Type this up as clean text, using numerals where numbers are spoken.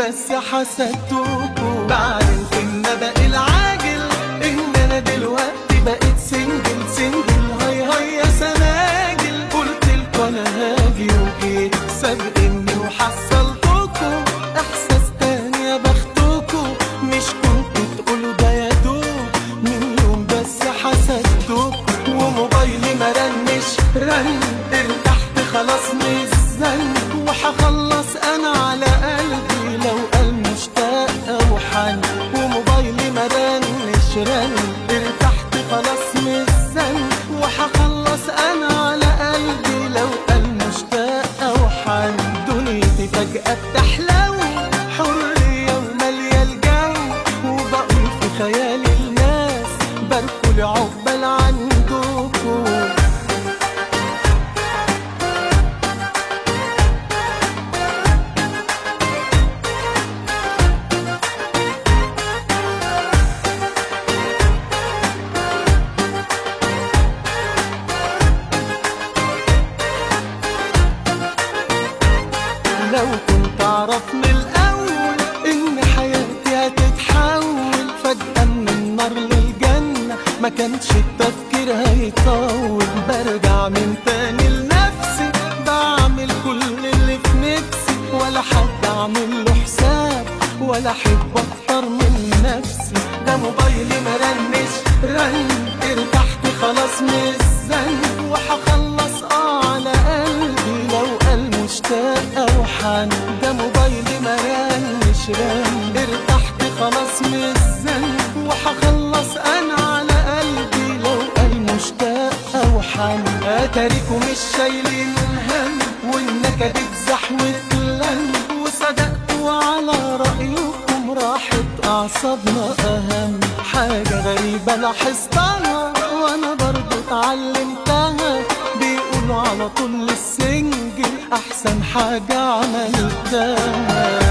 بس حسدتكوا. بعدين فينا بقى العاجل ان انا دلوقتي بقيت سنجل سنجل. هاي هاي يا سناجل قلتلكوا انا هاجي وجيت سابقني وحصلتكوا. احساس تاني يا بختكوا، مش كنتوا تقولوا ده يا دوب من يوم بس حسدتكوا. وموبايلي مرنش رن، ارتحت خلاص مش زن. وحخلص انا على قلبي لو قال مشتاق او حن. وموبايلي مرنش رن، ارتحت خلاص مش زن. وحخلص انا على قلبي لو قال مشتاق او حن. دنيتي فجأة بتحلو حرية ومالية الجو، وبقول في خيالي الناس باركولي عقبال عندكوا. لو كنت اعرف من الاول ان حياتي هتتحول فجأة من النار للجنة، ما كانش التفكير هيطول. برجع من تاني لنفسي، بعمل كل اللي في نفسي، ولا حد اعمل له حساب ولا احب اكتر من نفسي. ده موبايلي مرنش رن، ارتحت خلاص مش زن. وحخلص على قلبي لو قال مشتاق او حن. ده موبايلي مرنش رن، ارتحت خلاص مش زن. وحخلص انا على قلبي لو قال مشتاق او حن. اتاريكوا مش شايلين هم، والنكد اتزح واتلم. وصدقتوا على رأيكم راحت اعصابنا اهم. حاجة غريبة لاحظتها وانا برضو اتعلمتها، بيقولوا على طول السنجل احسن حاجة عملتها.